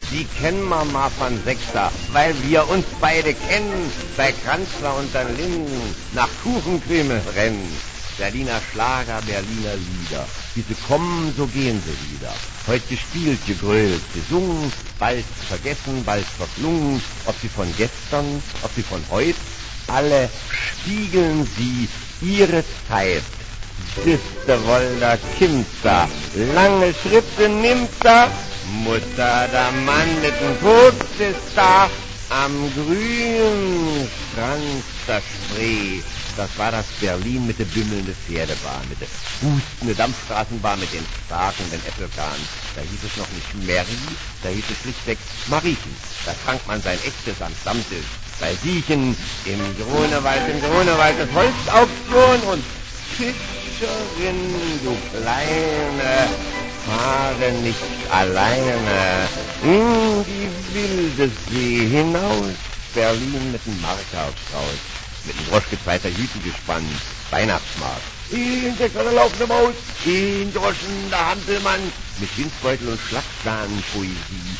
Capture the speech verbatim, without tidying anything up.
die kennen wir mal von Sechster, weil wir uns beide kennen, bei Kranzler und den Linden, nach Kuchenkrümel rennen. Berliner Schlager, Berliner Lieder, wie sie kommen, so gehen sie wieder. Heute gespielt, gegrölt, gesungen, bald vergessen, bald verklungen, ob sie von gestern, ob sie von heut, alle spiegeln sie ihre Zeit. Sister Wolder Kimster, lange Schritte nimmt er, Mutter, der Mann mit dem Fuchs ist da, am grünen Strand der Spree. Das war das Berlin mit der bümmelnden Pferdebahn, mit der hustenden Dampfstraßenbahn, mit den starken Äpfelkahn. Da hieß es noch nicht Mary, da hieß es schlichtweg Mariechen. Da trank man sein echtes am Stammtisch. Bei Siechen im Grunewald, im Grunewald, das Holzauktion und Fischerin, du Kleine, fahre nicht alleine in die wilde See hinaus. Berlin mit dem Markhausstrauß, mit dem Droschke-Zweiter Hüten gespannt, Weihnachtsmarkt. In der Sonne laufende Maus, in Droschen der Hampelmann, mit Winzbeutel und Schlagzahn Poesie.